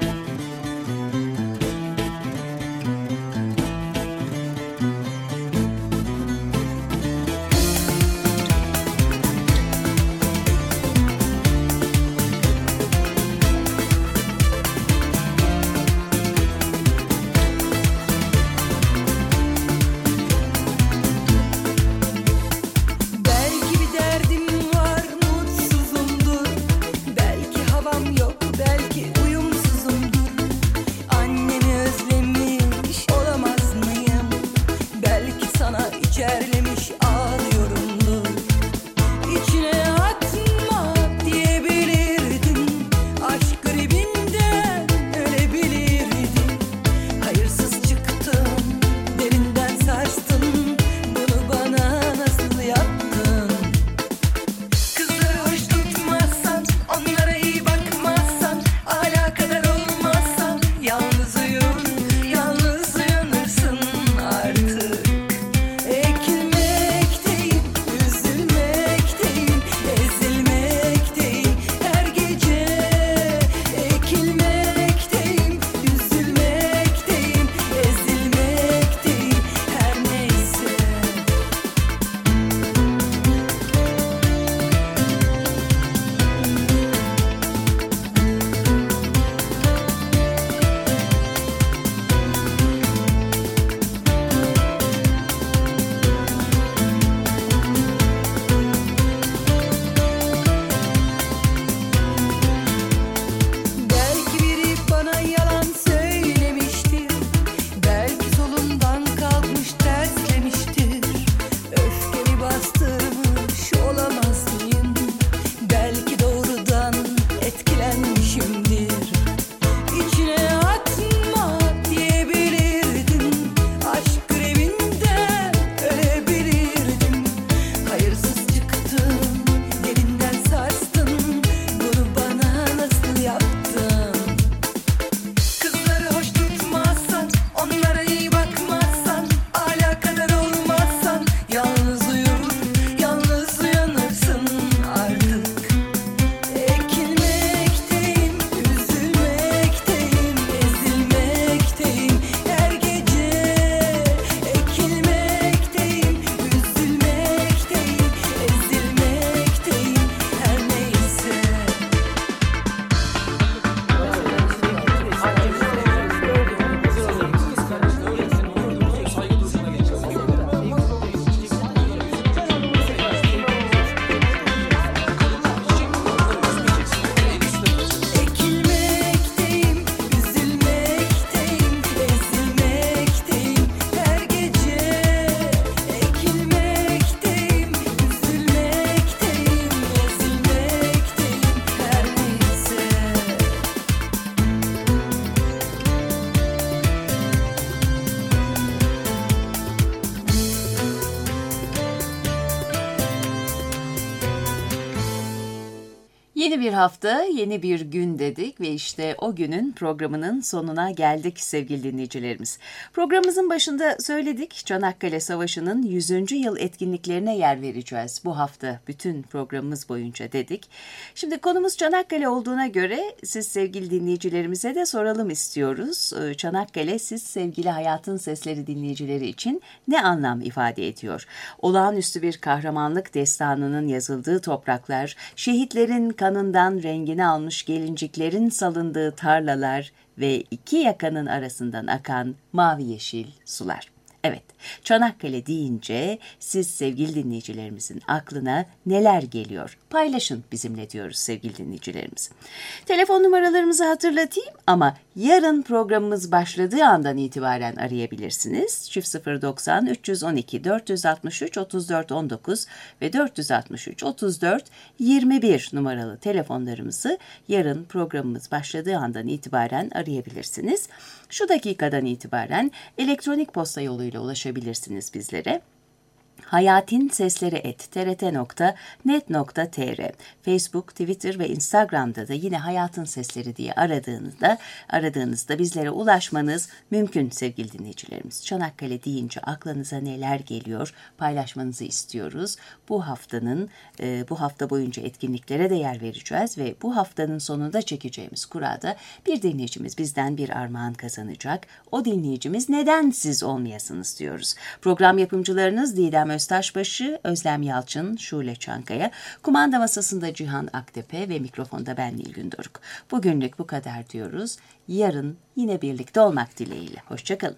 Yeni bir hafta, yeni bir gün dedik ve işte o günün programının sonuna geldik sevgili dinleyicilerimiz. Programımızın başında söyledik, Çanakkale Savaşı'nın yüzüncü yıl etkinliklerine yer vereceğiz bu hafta bütün programımız boyunca dedik. Şimdi konumuz Çanakkale olduğuna göre siz sevgili dinleyicilerimize de soralım istiyoruz. Çanakkale siz sevgili Hayatın Sesleri dinleyicileri için ne anlam ifade ediyor? Olağanüstü bir kahramanlık destanının yazıldığı topraklar, şehitlerin kanından rengini almış gelinciklerin salındığı tarlalar ve iki yakanın arasından akan mavi yeşil sular. Evet, Çanakkale deyince siz sevgili dinleyicilerimizin aklına neler geliyor? Paylaşın bizimle diyoruz sevgili dinleyicilerimiz. Telefon numaralarımızı hatırlatayım ama yarın programımız başladığı andan itibaren arayabilirsiniz. Çift sıfır doksan üç yüz on iki dört yüz altmış üç otuz dört on dokuz ve dört yüz altmış üç otuz dört yirmi bir numaralı telefonlarımızı yarın programımız başladığı andan itibaren arayabilirsiniz. Şu dakikadan itibaren elektronik posta yoluyla ulaşabilirsiniz bizlere. hayatinsesleri et t r t nokta net nokta t r Facebook, Twitter ve Instagram'da da yine Hayatın Sesleri diye aradığınızda aradığınızda bizlere ulaşmanız mümkün sevgili dinleyicilerimiz. Çanakkale deyince aklınıza neler geliyor paylaşmanızı istiyoruz. Bu haftanın e, bu hafta boyunca etkinliklere de yer vereceğiz ve bu haftanın sonunda çekeceğimiz kurada bir dinleyicimiz bizden bir armağan kazanacak. O dinleyicimiz neden siz olmayasınız diyoruz. Program yapımcılarınız Didem Öztaşbaşı, Özlem Yalçın, Şule Çankaya, kumanda masasında Cihan Aktepe ve mikrofonda ben Nilgün Doruk. Bugünlük bu kadar diyoruz. Yarın yine birlikte olmak dileğiyle. Hoşçakalın.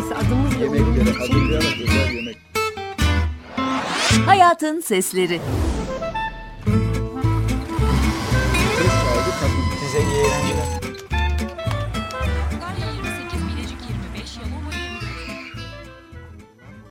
Yemekleri hazırlayarak özel yemek. Hayatın Sesleri.